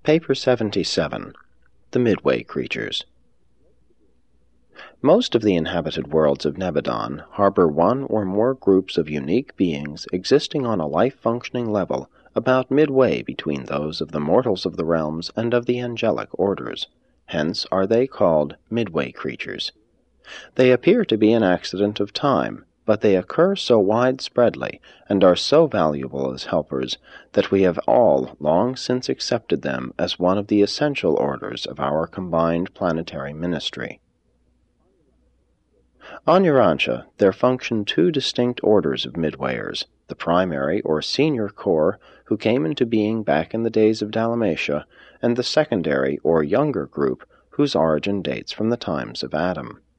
Paper 77. The Midway Creatures. Most of the inhabited worlds of Nebadon harbor one or more groups of unique beings existing on a life-functioning level about midway between those of the mortals of the realms and of the angelic orders. Hence are they called midway creatures. They appear to be an accident of time, but they occur so widespreadly and are so valuable as helpers that we have all long since accepted them as one of the essential orders of our combined planetary ministry. On Urantia, there function two distinct orders of midwayers, the primary or senior corps, who came into being back in the days of Dalmatia, and the secondary or younger group, whose origin dates from the times of Adam.